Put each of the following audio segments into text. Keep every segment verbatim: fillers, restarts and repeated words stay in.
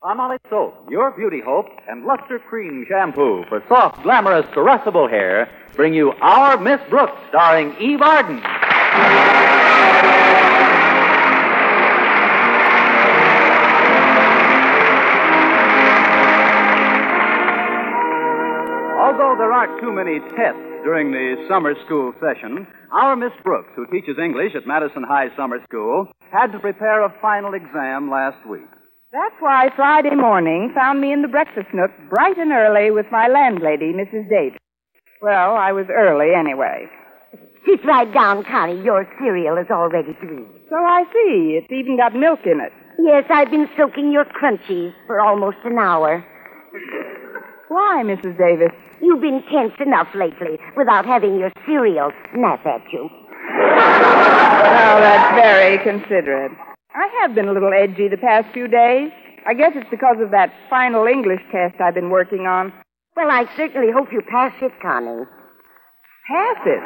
Palmolive Soap, your beauty hope, and Luster Cream Shampoo for soft, glamorous, caressable hair bring you Our Miss Brooks, starring Eve Arden. Although there aren't too many tests during the summer school session, our Miss Brooks, who teaches English at Madison High Summer School, had to prepare a final exam last week. That's why Friday morning found me in the breakfast nook bright and early with my landlady, Missus Davis. Well, I was early anyway. Sit right down, Connie. Your cereal is all ready to eat. So I see. It's even got milk in it. Yes, I've been soaking your crunchies for almost an hour. Why, Missus Davis? You've been tense enough lately without having your cereal snap at you. Well, that's very considerate. I have been a little edgy the past few days. I guess it's because of that final English test I've been working on. Well, I certainly hope you pass it, Connie. Pass it?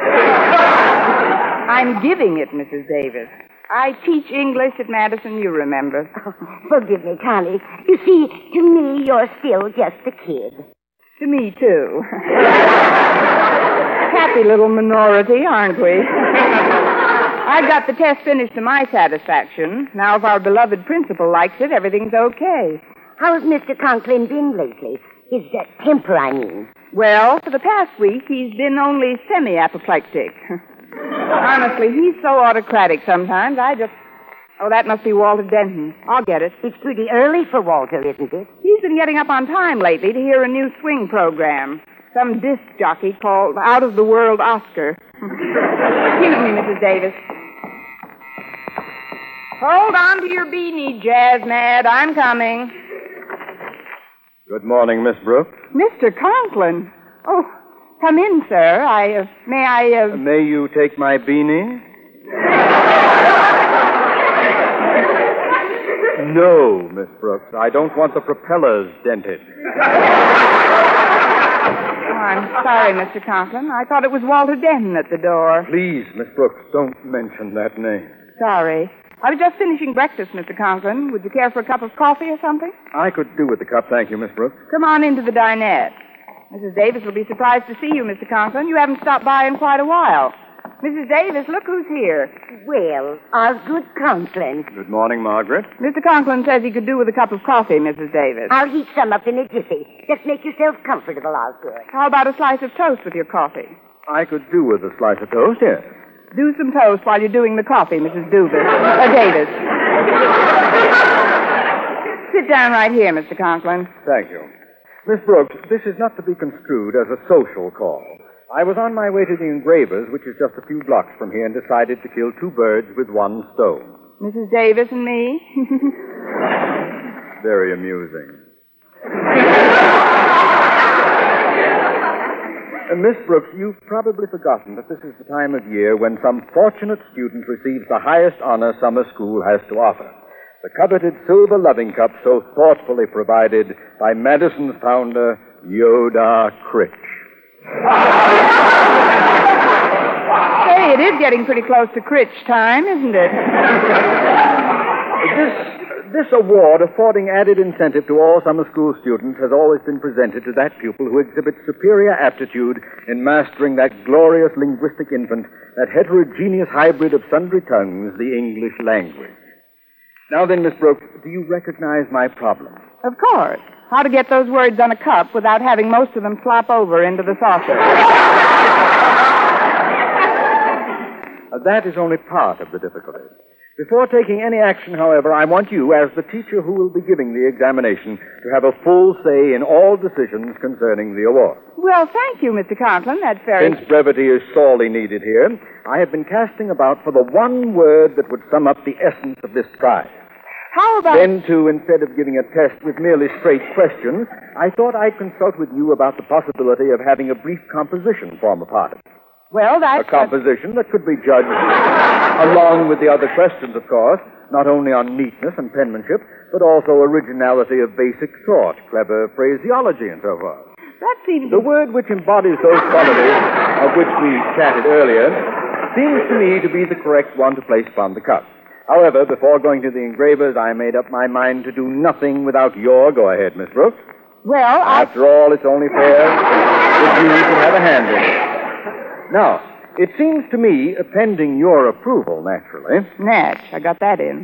I'm giving it, Missus Davis. I teach English at Madison, you remember. Oh, forgive me, Connie. You see, to me, you're still just a kid. To me, too. Happy little minority, aren't we? I got the test finished to my satisfaction. Now, if our beloved principal likes it, everything's okay. How's Mister Conklin been lately? His uh, temper, I mean. Well, for the past week, he's been only semi-apoplectic. Honestly, he's so autocratic sometimes, I just... Oh, that must be Walter Denton. I'll get it. It's pretty early for Walter, isn't it? He's been getting up on time lately to hear a new swing program. Some disc jockey called Out of the World Oscar. Excuse me, Missus Davis. Hold on to your beanie, Jazz Mad. I'm coming. Good morning, Miss Brooks. Mister Conklin. Oh, come in, sir. I, uh, may I, uh... May you take my beanie? No, Miss Brooks. I don't want the propellers dented. Oh, I'm sorry, Mister Conklin. I thought it was Walter Denton at the door. Please, Miss Brooks, don't mention that name. Sorry. I was just finishing breakfast, Mister Conklin. Would you care for a cup of coffee or something? I could do with the cup, thank you, Miss Brooks. Come on into the dinette. Missus Davis will be surprised to see you, Mister Conklin. You haven't stopped by in quite a while. Missus Davis, look who's here. Well, our good Conklin. Good morning, Margaret. Mister Conklin says he could do with a cup of coffee, Missus Davis. I'll heat some up in a jiffy. Just make yourself comfortable out there. How about a slice of toast with your coffee? I could do with a slice of toast, yes. Do some toast while you're doing the coffee, Missus Dubis. Uh, Davis. Sit down right here, Mister Conklin. Thank you. Miss Brooks, this is not to be construed as a social call. I was on my way to the Engravers, which is just a few blocks from here, and decided to kill two birds with one stone. Missus Davis and me? Very amusing. Uh, Miss Brooks, you've probably forgotten that this is the time of year when some fortunate student receives the highest honor summer school has to offer. The coveted silver loving cup so thoughtfully provided by Madison's founder, Yoda Critch. Hey, it is getting pretty close to Critch time, isn't it? This, this award, affording added incentive to all summer school students, has always been presented to that pupil who exhibits superior aptitude in mastering that glorious linguistic infant, that heterogeneous hybrid of sundry tongues, the English language. Now then, Miss Brooks, do you recognize my problem? Of course. How to get those words on a cup without having most of them flop over into the saucer. Uh, that is only part of the difficulty. Before taking any action, however, I want you, as the teacher who will be giving the examination, to have a full say in all decisions concerning the award. Well, thank you, Mister Conklin. That's very... Since brevity is sorely needed here, I have been casting about for the one word that would sum up the essence of this prize. How about... Then, too, instead of giving a test with merely straight questions, I thought I'd consult with you about the possibility of having a brief composition form a part of it. Well, that's... A composition that could be judged, along with the other questions, of course, not only on neatness and penmanship, but also originality of basic thought, clever phraseology, and so forth. That seems... The word which embodies those qualities of which we chatted earlier seems to me to be the correct one to place upon the cup. However, before going to the engravers, I made up my mind to do nothing without your go-ahead, Miss Brooks. Well, I... After all, it's only fair that you should have a hand in it. Now, it seems to me, pending your approval, naturally. Natch, I got that in.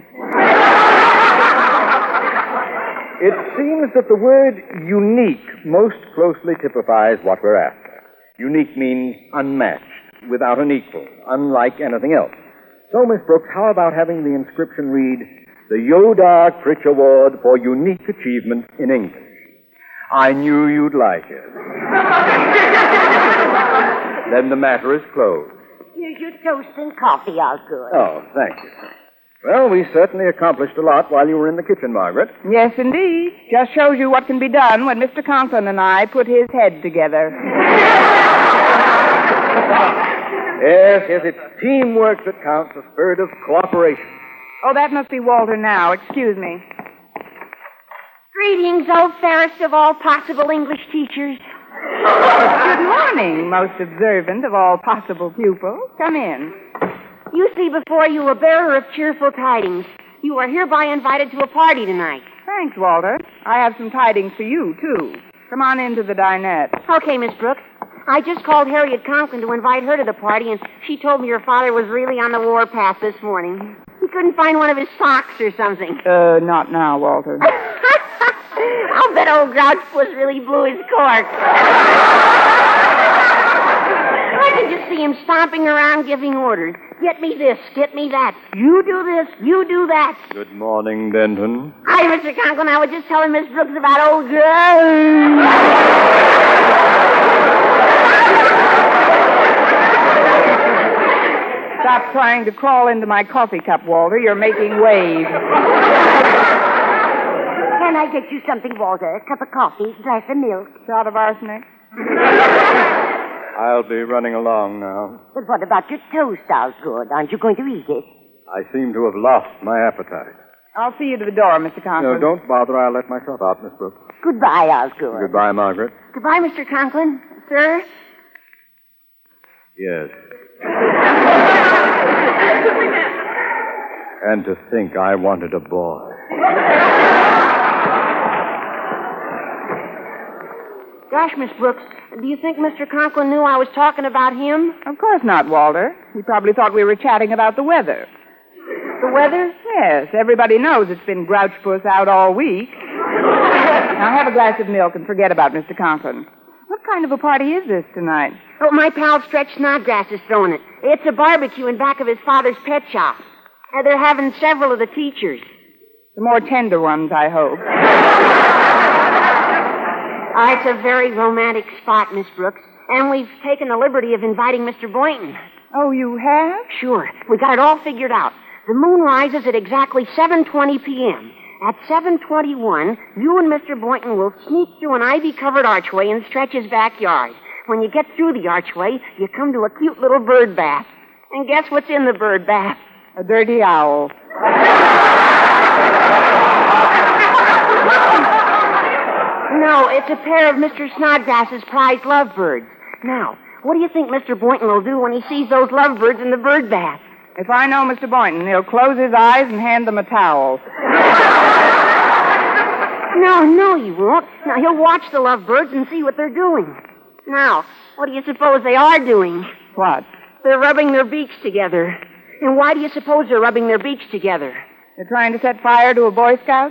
It seems that the word unique most closely typifies what we're after. Unique means unmatched, without an equal, unlike anything else. So, Miss Brooks, how about having the inscription read, the Yoder Critch Award for Unique Achievement in English? I knew you'd like it. Then the matter is closed. Here's your toast and coffee, Osgood. Oh, thank you. Well, we certainly accomplished a lot while you were in the kitchen, Margaret. Yes, indeed. Just shows you what can be done when Mister Conklin and I put his head together. Yes, yes, it's teamwork that counts, a spirit of cooperation. Oh, that must be Walter now. Excuse me. Greetings, O fairest of all possible English teachers. Good morning, most observant of all possible pupils. Come in. You see before you a bearer of cheerful tidings. You are hereby invited to a party tonight. Thanks, Walter. I have some tidings for you, too. Come on into the dinette. Okay, Miss Brooks. I just called Harriet Conklin to invite her to the party, and she told me your father was really on the warpath this morning. He couldn't find one of his socks or something. Uh, not now, Walter. I'll bet old Grouch was really blew his cork. I can just see him stomping around giving orders. Get me this, get me that. You do this, you do that. Good morning, Denton. Hi, Mister Conklin. I was just telling Miss Brooks about old Grouch. Stop trying to crawl into my coffee cup, Walter. You're making waves. Can I get you something, Walter? A cup of coffee, glass of milk. Shot of arsenic? I'll be running along now. But what about your toast, Osgood? Aren't you going to eat it? I seem to have lost my appetite. I'll see you to the door, Mister Conklin. No, don't bother. I'll let myself out, Miss Brooks. Goodbye, Osgood. Goodbye, Margaret. Goodbye, Mister Conklin. Sir? Yes. And to think I wanted a boy. Gosh, Miss Brooks, do you think Mister Conklin knew I was talking about him? Of course not, Walter. He probably thought we were chatting about the weather. The weather? Yes, everybody knows it's been grouch-puss out all week. Now have a glass of milk and forget about Mister Conklin. What kind of a party is this tonight? Oh, my pal Stretch Snodgrass is throwing it. It's a barbecue in back of his father's pet shop. Uh, they're having several of the teachers. The more tender ones, I hope. Uh, it's a very romantic spot, Miss Brooks. And we've taken the liberty of inviting Mister Boynton. Oh, you have? Sure. We got it all figured out. The moon rises at exactly seven twenty p.m. At seven twenty-one, you and Mister Boynton will sneak through an ivy-covered archway in Stretch's backyard. When you get through the archway, you come to a cute little bird bath. And guess what's in the bird bath? A dirty owl. No, it's a pair of Mister Snodgrass's prized lovebirds. Now, what do you think Mister Boynton will do when he sees those lovebirds in the bird bath? If I know Mister Boynton, he'll close his eyes and hand them a towel. No, no, he won't. Now, he'll watch the lovebirds and see what they're doing. Now, what do you suppose they are doing? What? They're rubbing their beaks together. And why do you suppose they're rubbing their beaks together? They're trying to set fire to a Boy Scout?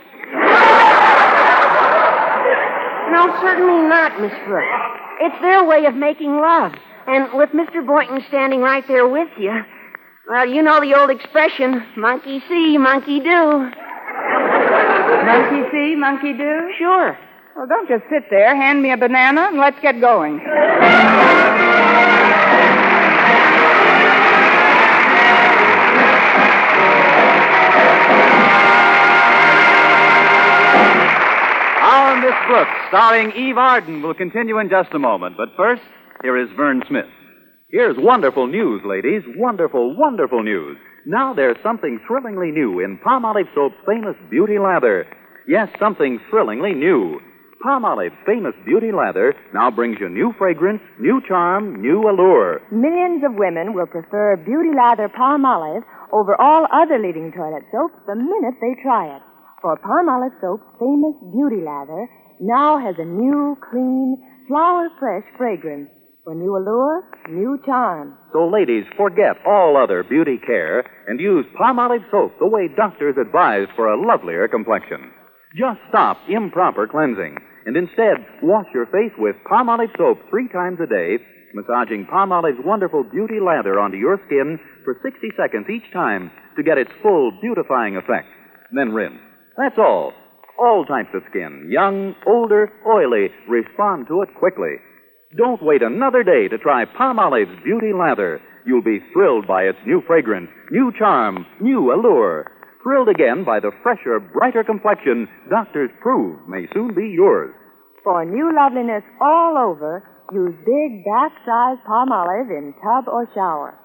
No, certainly not, Miss Brooks. It's their way of making love. And with Mister Boynton standing right there with you, well, you know the old expression, monkey see, monkey do. Monkey see, monkey do? Sure. Well, don't just sit there. Hand me a banana and let's get going. Our Miss Brooks, starring Eve Arden, will continue in just a moment. But first, here is Vern Smith. Here's wonderful news, ladies. Wonderful, wonderful news. Now there's something thrillingly new in Palmolive Soap's famous beauty lather. Yes, something thrillingly new. Palmolive's famous beauty lather now brings you new fragrance, new charm, new allure. Millions of women will prefer Beauty Lather Palmolive over all other leading toilet soaps the minute they try it. For Palmolive Soap's famous beauty lather now has a new, clean, flower-fresh fragrance. For new allure, new charm. So, ladies, forget all other beauty care and use Palmolive soap the way doctors advise for a lovelier complexion. Just stop improper cleansing and instead wash your face with Palmolive soap three times a day, massaging Palmolive's wonderful beauty lather onto your skin for sixty seconds each time to get its full beautifying effect. Then rinse. That's all. All types of skin, young, older, oily, respond to it quickly. Don't wait another day to try Palmolive's beauty lather. You'll be thrilled by its new fragrance, new charm, new allure. Thrilled again by the fresher, brighter complexion doctors prove may soon be yours. For new loveliness all over, use big bath-sized Palmolive in tub or shower.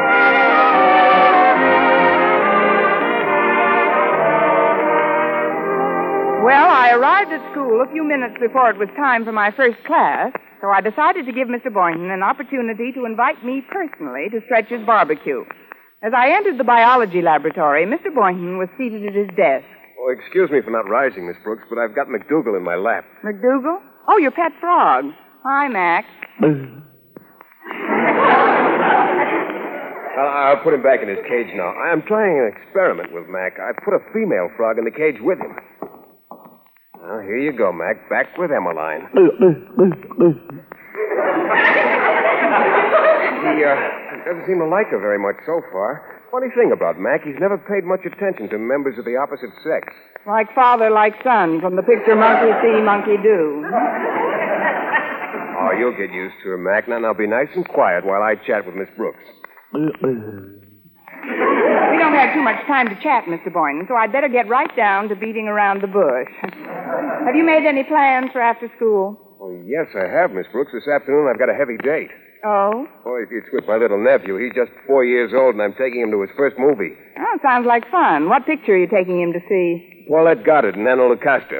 Well, I arrived at school a few minutes before it was time for my first class, so I decided to give Mister Boynton an opportunity to invite me personally to Stretch's barbecue. As I entered the biology laboratory, Mister Boynton was seated at his desk. Oh, excuse me for not rising, Miss Brooks, but I've got McDougal in my lap. McDougal? Oh, your pet frog. Hi, Mac. I'll, I'll put him back in his cage now. I'm trying an experiment with Mac. I put a female frog in the cage with him. Well, here you go, Mac. Back with Emmeline. he, uh, doesn't seem to like her very much so far. Funny thing about Mac, he's never paid much attention to members of the opposite sex. Like father, like son, from the picture Monkey See, Monkey Do. Oh, you'll get used to her, Mac. Now, now be nice and quiet while I chat with Miss Brooks. We don't have too much time to chat, Mister Boynton, so I'd better get right down to beating around the bush. Have you made any plans for after school? Oh, yes, I have, Miss Brooks. This afternoon I've got a heavy date. Oh? Oh, it's with my little nephew. He's just four years old, and I'm taking him to his first movie. Oh, sounds like fun. What picture are you taking him to see? Paulette Goddard and Anna Lucasta.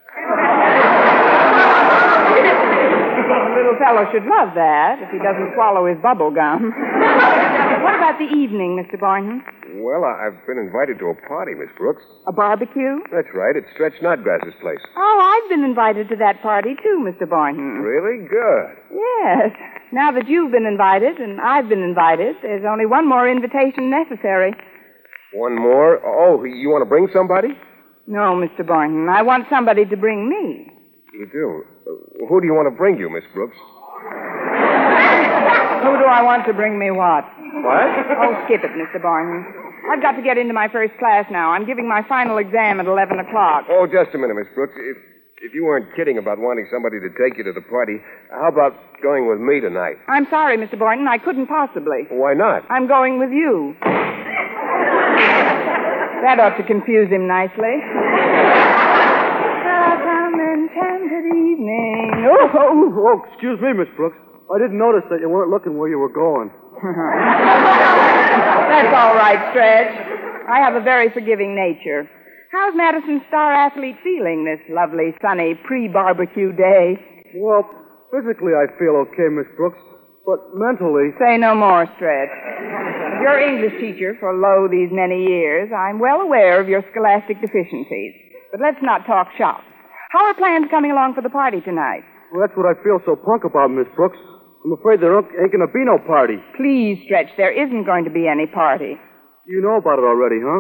The little fellow should love that if he doesn't swallow his bubble gum. What about the evening, Mister Boynton? Well, I- I've been invited to a party, Miss Brooks. A barbecue? That's right. It's Stretch Snodgrass's place. Oh, I've been invited to that party, too, Mister Boynton. Really? Good. Yes. Now that you've been invited and I've been invited, there's only one more invitation necessary. One more? Oh, you want to bring somebody? No, Mister Boynton. I want somebody to bring me. You do? Uh, who do you want to bring you, Miss Brooks? Who do I want to bring me what? What? Oh, skip it, Mister Boynton. I've got to get into my first class now. I'm giving my final exam at eleven o'clock. Oh, just a minute, Miss Brooks. If, if you weren't kidding about wanting somebody to take you to the party, how about going with me tonight? I'm sorry, Mister Boynton. I couldn't possibly. Why not? I'm going with you. That ought to confuse him nicely. Welcome enchanted evening. Oh, oh, oh, excuse me, Miss Brooks. I didn't notice that you weren't looking where you were going. That's all right, Stretch. I have a very forgiving nature. How's Madison's star athlete feeling this lovely, sunny, pre-barbecue day? Well, physically I feel okay, Miss Brooks, but mentally... Say no more, Stretch. Your English teacher for, lo, these many years, I'm well aware of your scholastic deficiencies. But let's not talk shop. How are plans coming along for the party tonight? Well, that's what I feel so punk about, Miss Brooks. I'm afraid there ain't going to be no party. Please, Stretch, there isn't going to be any party. You know about it already, huh?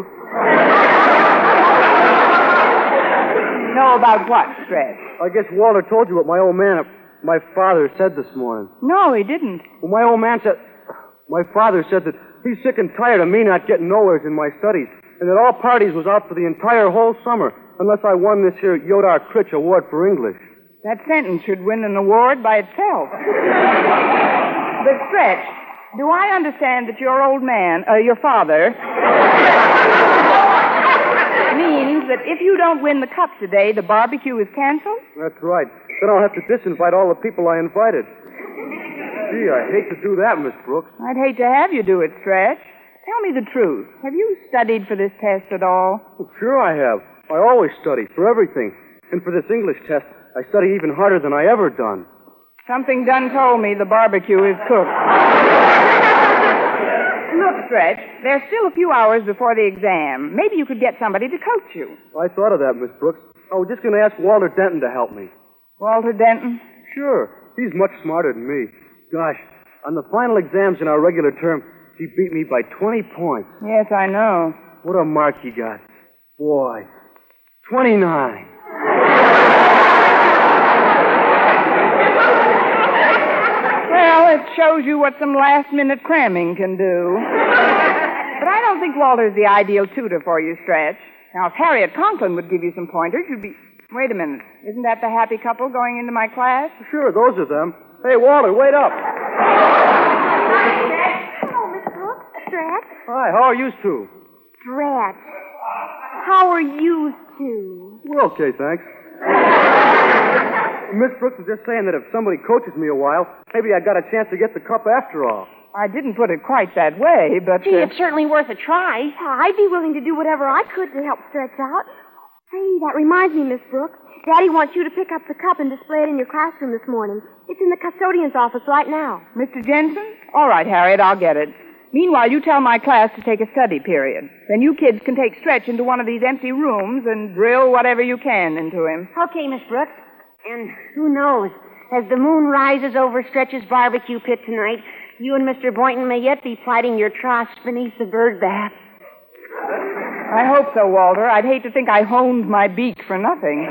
Know about what, Stretch? I guess Walter told you what my old man, my father, said this morning. No, he didn't. Well, my old man said... My father said that he's sick and tired of me not getting nowheres in my studies, and that all parties was out for the entire whole summer unless I won this here Yodar Critch Award for English. That sentence should win an award by itself. But, Stretch, do I understand that your old man, uh, your father, means that if you don't win the cup today, the barbecue is canceled? That's right. Then I'll have to disinvite all the people I invited. Gee, I hate to do that, Miss Brooks. I'd hate to have you do it, Stretch. Tell me the truth. Have you studied for this test at all? Well, sure I have. I always study for everything. And for this English test, I study even harder than I ever done. Something done told me the barbecue is cooked. Look, Stretch, there's still a few hours before the exam. Maybe you could get somebody to coach you. I thought of that, Miss Brooks. I was just going to ask Walter Denton to help me. Walter Denton? Sure. He's much smarter than me. Gosh, on the final exams in our regular term, he beat me by twenty points. Yes, I know. What a mark he got. Boy, twenty-nine. Well, it shows you what some last-minute cramming can do. But I don't think Walter's the ideal tutor for you, Stretch. Now, if Harriet Conklin would give you some pointers, you'd be... Wait a minute. Isn't that the happy couple going into my class? Sure, those are them. Hey, Walter, wait up. Hello, Miss Brooks. Stretch. Hi, how are you two? Stretch. How are you two? We're okay, thanks. Miss Brooks was just saying that if somebody coaches me a while, maybe I got a chance to get the cup after all. I didn't put it quite that way, but... Gee, uh, it's certainly worth a try. I'd be willing to do whatever I could to help Stretch out. Hey, that reminds me, Miss Brooks. Daddy wants you to pick up the cup and display it in your classroom this morning. It's in the custodian's office right now. Mister Jensen? All right, Harriet, I'll get it. Meanwhile, you tell my class to take a study period. Then you kids can take Stretch into one of these empty rooms and drill whatever you can into him. Okay, Miss Brooks. And who knows, as the moon rises over Stretch's barbecue pit tonight, you and Mister Boynton may yet be plighting your troth beneath the bird bath. I hope so, Walter. I'd hate to think I honed my beak for nothing.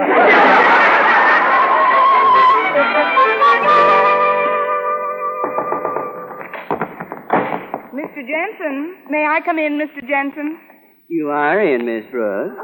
Mister Jensen, may I come in, Mister Jensen? You are in, Miss Brooks.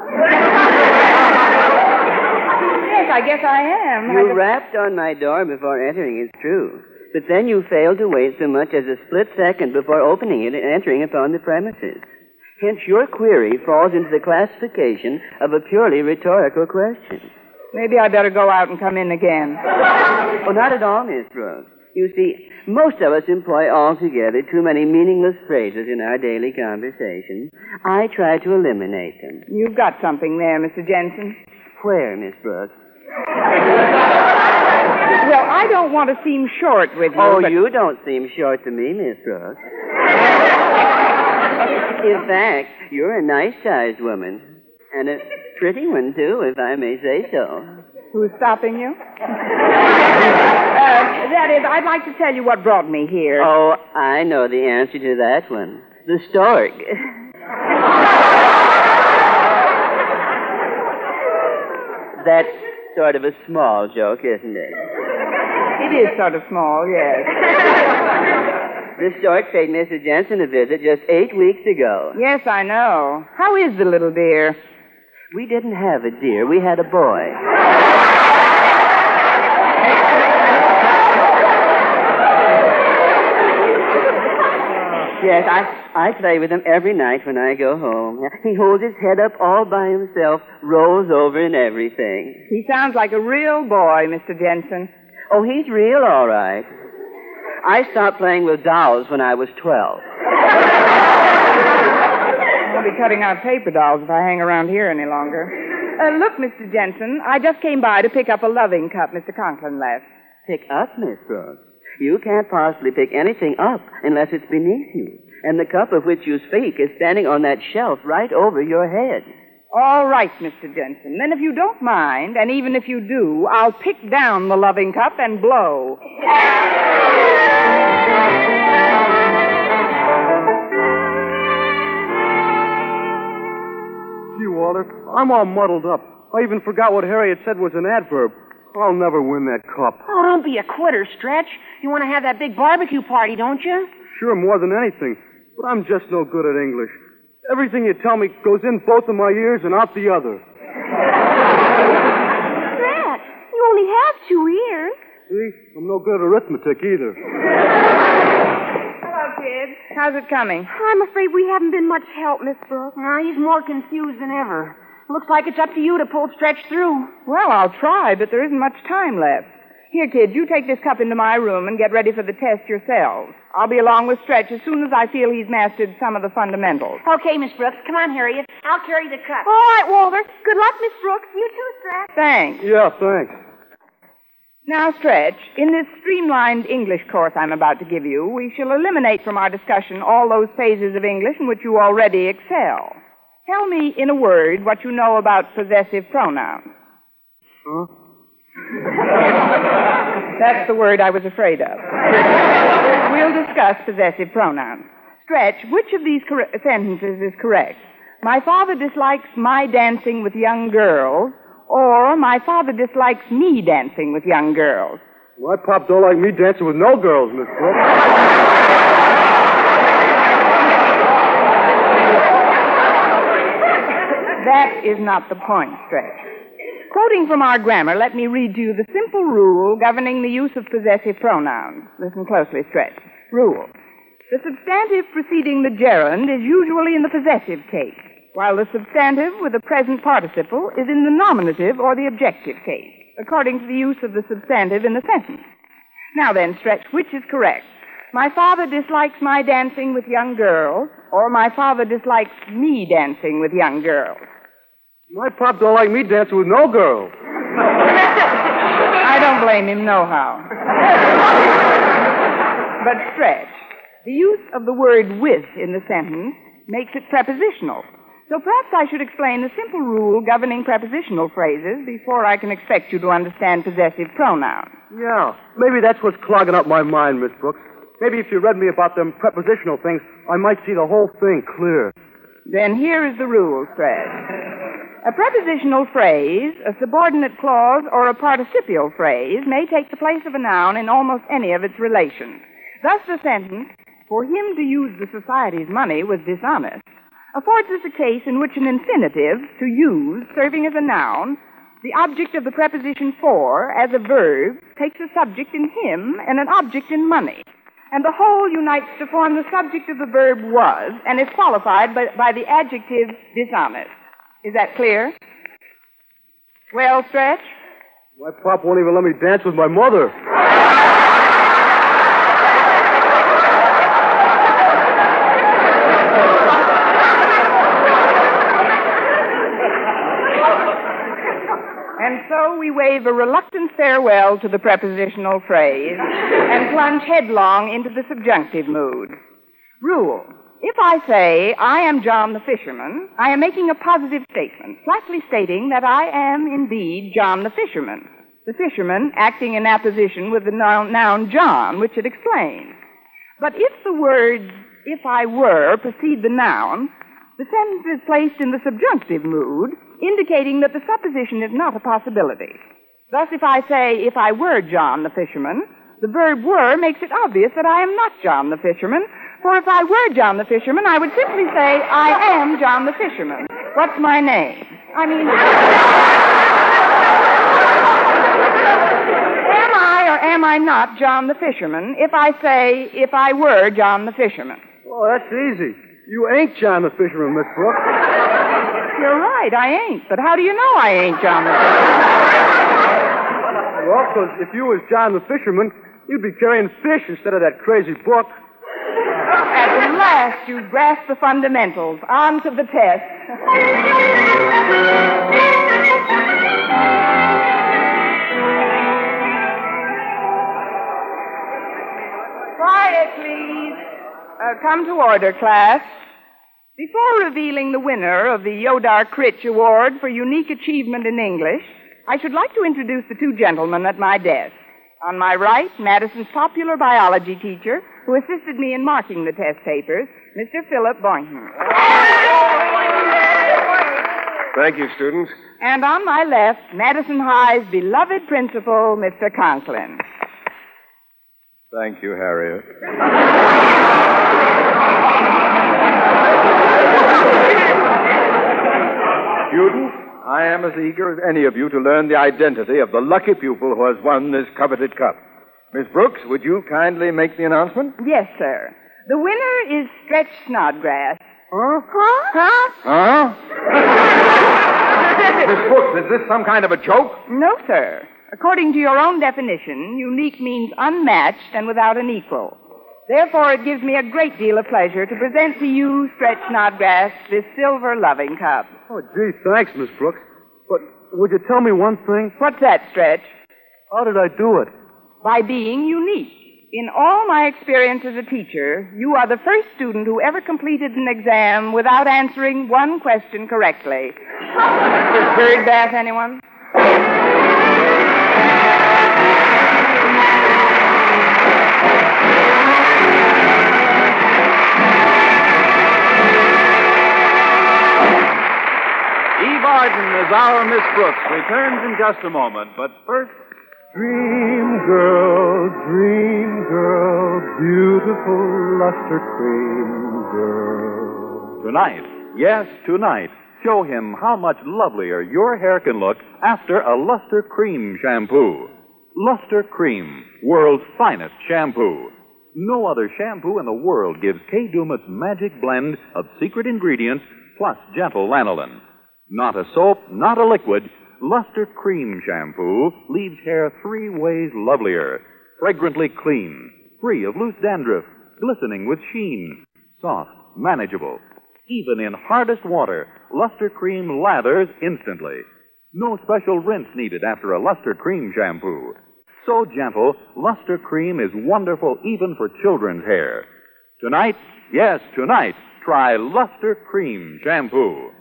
Yes, I guess I am. You I... rapped on my door before entering, it's true. But then you failed to wait so much as a split second before opening it and entering upon the premises. Hence, your query falls into the classification of a purely rhetorical question. Maybe I better go out and come in again. Oh, not at all, Miss Brooks. You see, most of us employ altogether too many meaningless phrases in our daily conversation. I try to eliminate them. You've got something there, Mister Jensen. Where, Miss Brooks? Well, I don't want to seem short with you. Oh, but... you don't seem short to me, Miss Brooks. In fact, you're a nice-sized woman. And a pretty one, too, if I may say so. Who's stopping you? uh, that is, I'd like to tell you what brought me here. Oh, I know the answer to that one. The stork. That's sort of a small joke, isn't it? It is sort of small, yes. The stork paid Mister Jensen a visit just eight weeks ago. Yes, I know. How is the little dear? We didn't have a deer. We had a boy. Yes, I, I play with him every night when I go home. He holds his head up all by himself, rolls over and everything. He sounds like a real boy, Mister Jensen. Oh, he's real, all right. I stopped playing with dolls when I was twelve. I'll be cutting out paper dolls if I hang around here any longer. Uh, look, Mister Jensen, I just came by to pick up a loving cup Mister Conklin left. Pick up, Miss Brooks? You can't possibly pick anything up unless it's beneath you. And the cup of which you speak is standing on that shelf right over your head. All right, Mister Jensen. Then if you don't mind, and even if you do, I'll pick down the loving cup and blow. Gee, Walter, I'm all muddled up. I even forgot what Harriet said was an adverb. I'll never win that cup. Oh, don't be a quitter, Stretch. You want to have that big barbecue party, don't you? Sure, more than anything. But I'm just no good at English. Everything you tell me goes in both of my ears and out the other. Stretch, you only have two ears. See? I'm no good at arithmetic either. Hello, kids. How's it coming? I'm afraid we haven't been much help, Miss Brooks. No, he's more confused than ever. Looks like it's up to you to pull Stretch through. Well, I'll try, but there isn't much time left. Here, kids, you take this cup into my room and get ready for the test yourselves. I'll be along with Stretch as soon as I feel he's mastered some of the fundamentals. Okay, Miss Brooks. Come on, Harriet. I'll carry the cup. All right, Walter. Good luck, Miss Brooks. You too, Stretch. Thanks. Yeah, thanks. Now, Stretch, in this streamlined English course I'm about to give you, we shall eliminate from our discussion all those phases of English in which you already excel. Tell me, in a word, what you know about possessive pronouns. Huh? That's the word I was afraid of. We'll discuss possessive pronouns. Stretch, which of these cor- sentences is correct? My father dislikes my dancing with young girls, or my father dislikes me dancing with young girls. My pop don't like me dancing with no girls, Miss Brooks. That is not the point, Stretch. Quoting from our grammar, let me read to you the simple rule governing the use of possessive pronouns. Listen closely, Stretch. Rule. The substantive preceding the gerund is usually in the possessive case, while the substantive with the present participle is in the nominative or the objective case, according to the use of the substantive in the sentence. Now then, Stretch, which is correct? My father dislikes my dancing with young girls, or my father dislikes me dancing with young girls. My pop don't like me dancing with no girls. I don't blame him nohow. But, Stretch, the use of the word with in the sentence makes it prepositional. So perhaps I should explain the simple rule governing prepositional phrases before I can expect you to understand possessive pronouns. Yeah, maybe that's what's clogging up my mind, Miss Brooks. Maybe if you read me about them prepositional things, I might see the whole thing clear. Then here is the rule, Stretch. A prepositional phrase, a subordinate clause, or a participial phrase may take the place of a noun in almost any of its relations. Thus the sentence, for him to use the society's money was dishonest, affords us a case in which an infinitive, to use, serving as a noun, the object of the preposition for, as a verb, takes a subject in him and an object in money. And the whole unites to form the subject of the verb was and is qualified by, by the adjective dishonest. Is that clear? Well, Stretch? My pop won't even let me dance with my mother. And so we wave a reluctant farewell to the prepositional phrase and plunge headlong into the subjunctive mood. Rule. If I say, I am John the fisherman, I am making a positive statement, flatly stating that I am indeed John the fisherman. The fisherman acting in apposition with the noun, noun John, which it explains. But if the words, if I were, precede the noun, the sentence is placed in the subjunctive mood, indicating that the supposition is not a possibility. Thus, if I say, if I were John the fisherman, the verb were makes it obvious that I am not John the fisherman, for if I were John the fisherman, I would simply say, I am John the fisherman. What's my name? I mean, am I or am I not John the fisherman if I say, if I were John the fisherman? Oh, that's easy. You ain't John the fisherman, Miss Brooks. You're right, I ain't. But how do you know I ain't John the fisherman? Well, because if you was John the fisherman, you'd be carrying fish instead of that crazy book. At last, you grasp the fundamentals. On to the test. Quiet, please. Uh, come to order, class. Before revealing the winner of the Yodar Critch Award for Unique Achievement in English, I should like to introduce the two gentlemen at my desk. On my right, Madison's popular biology teacher, who assisted me in marking the test papers, Mister Philip Boynton. Thank you, students. And on my left, Madison High's beloved principal, Mister Conklin. Thank you, Harriet. Students, I am as eager as any of you to learn the identity of the lucky pupil who has won this coveted cup. Miss Brooks, would you kindly make the announcement? Yes, sir. The winner is Stretch Snodgrass. Huh? Huh? Huh? Miss Brooks, is this some kind of a joke? No, sir. According to your own definition, unique means unmatched and without an equal. Therefore, it gives me a great deal of pleasure to present to you, Stretch Snodgrass, this silver loving cup. Oh, gee, thanks, Miss Brooks. But would you tell me one thing? What's that, Stretch? How did I do it? By being unique. In all my experience as a teacher, you are the first student who ever completed an exam without answering one question correctly. Is bird bath, anyone? Eve Arden as our Miss Brooks returns in just a moment, but first... Dream girl, dream girl, beautiful luster cream girl. Tonight, yes, tonight, show him how much lovelier your hair can look after a Luster Cream shampoo. Luster Cream, world's finest shampoo. No other shampoo in the world gives Kay Daumit's magic blend of secret ingredients plus gentle lanolin. Not a soap, not a liquid. Luster Cream shampoo leaves hair three ways lovelier. Fragrantly clean, free of loose dandruff, glistening with sheen, soft, manageable. Even in hardest water, Luster Cream lathers instantly. No special rinse needed after a Luster Cream shampoo. So gentle, Luster Cream is wonderful even for children's hair. Tonight, yes, tonight, try Luster Cream shampoo.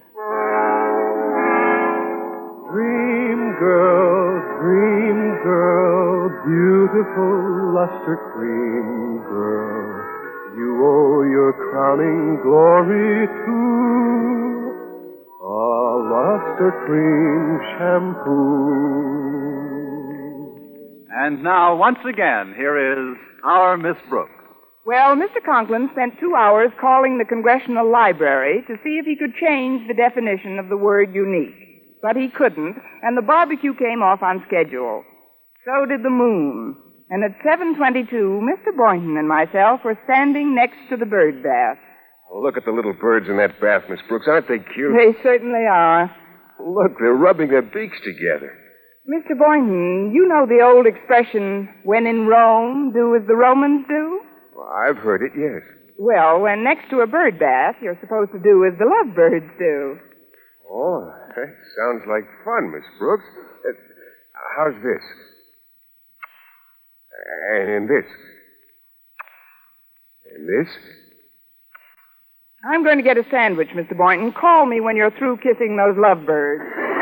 Dream girl, dream girl, beautiful luster cream girl. You owe your crowning glory to a luster cream shampoo. And now, once again, here is our Miss Brooks. Well, Mister Conklin spent two hours calling the Congressional Library to see if he could change the definition of the word unique. But he couldn't, and the barbecue came off on schedule. So did the moon. And at seven twenty-two, Mister Boynton and myself were standing next to the bird bath. Oh, look at the little birds in that bath, Miss Brooks. Aren't they cute? They certainly are. Look, they're rubbing their beaks together. Mister Boynton, you know the old expression, when in Rome, do as the Romans do? Well, I've heard it, yes. Well, when next to a bird bath, you're supposed to do as the lovebirds do. Oh, that sounds like fun, Miss Brooks. Uh, how's this? And in this? And this? I'm going to get a sandwich, Mister Boynton. Call me when you're through kissing those lovebirds.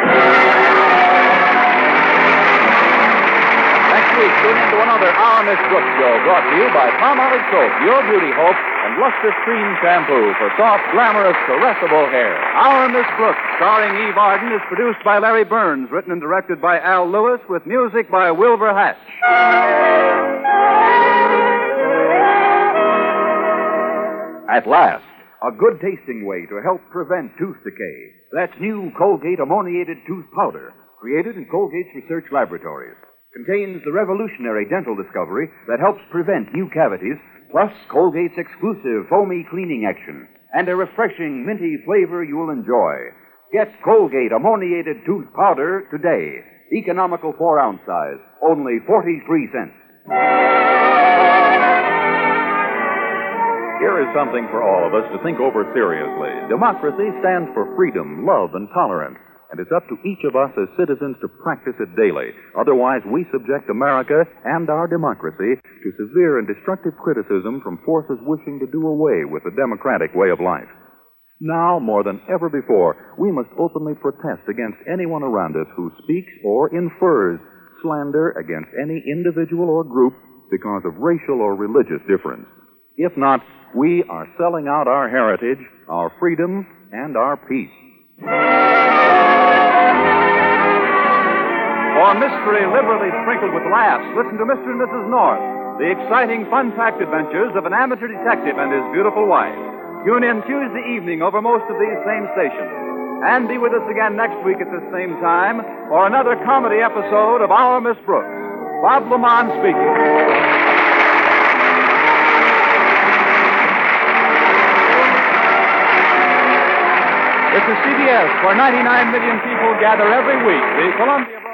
Next week, tune in to another Our Miss Brooks show brought to you by Palmolive Soap, Your Beauty Hope, and Luster Cream Shampoo for soft, glamorous, caressable hair. Our Miss Brooks, starring Eve Arden, is produced by Larry Burns, written and directed by Al Lewis, with music by Wilbur Hatch. At last, a good-tasting way to help prevent tooth decay. That's new Colgate Ammoniated Tooth Powder, created in Colgate's research laboratories. Contains the revolutionary dental discovery that helps prevent new cavities, plus Colgate's exclusive foamy cleaning action, and a refreshing minty flavor you'll enjoy. Get Colgate Ammoniated Tooth Powder today. Economical four-ounce size, only forty-three cents. Here is something for all of us to think over seriously. Democracy stands for freedom, love, and tolerance. And it's up to each of us as citizens to practice it daily. Otherwise, we subject America and our democracy to severe and destructive criticism from forces wishing to do away with the democratic way of life. Now, more than ever before, we must openly protest against anyone around us who speaks or infers slander against any individual or group because of racial or religious difference. If not, we are selling out our heritage, our freedom, and our peace. For mystery liberally sprinkled with laughs, listen to Mister and Missus North, the exciting, fun-packed adventures of an amateur detective and his beautiful wife. Tune in Tuesday evening over most of these same stations. And be with us again next week at the same time for another comedy episode of Our Miss Brooks. Bob Lamont speaking. This is C B S, where ninety-nine million people gather every week. The Columbia